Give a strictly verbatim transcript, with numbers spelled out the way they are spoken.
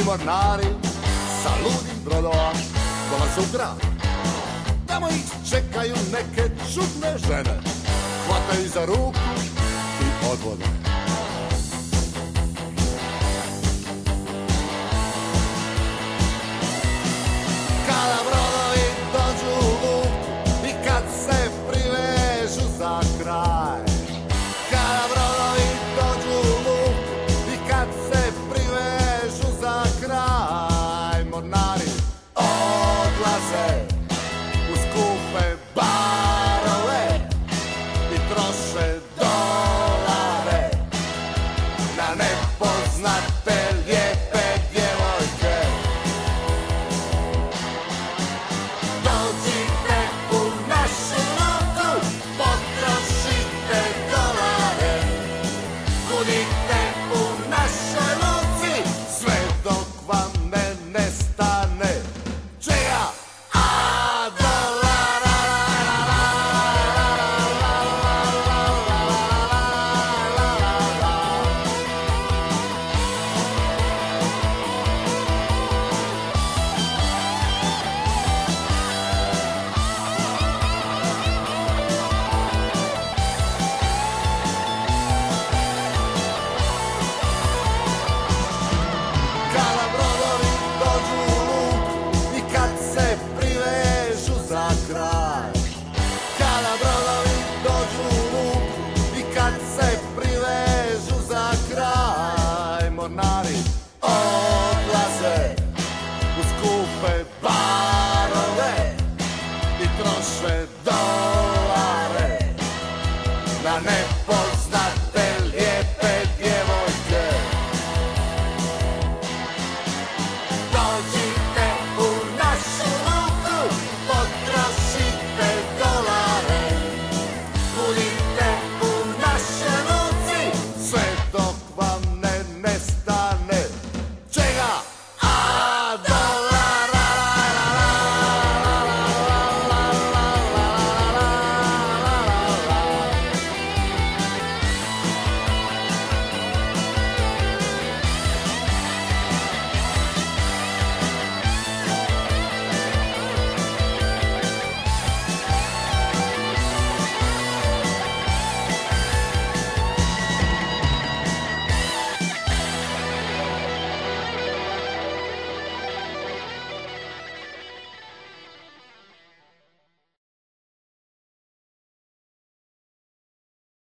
mornari sa ludim brodova dolaze u grad. Tamo ih čekaju neke čudne žene, hvataju za ruku i odvode. Kada brodovi dođu u luku i kad se privežu za kraj, kada brodovi dođu u luku i kad se privežu za kraj, mornari odlaze u skupe barove i troše dolare na nepoznate lijepe djevojke. Dođite u našu luku, potrošite dolare, budite u našoj luci sve dok vam ne nestane čega? A dolara. Kada brodovi dođu u luku i kad se privežu za kraj, kada brodovi dođu u luku i kad se privežu za kraj, mornari odlaze u skupe barove i troše do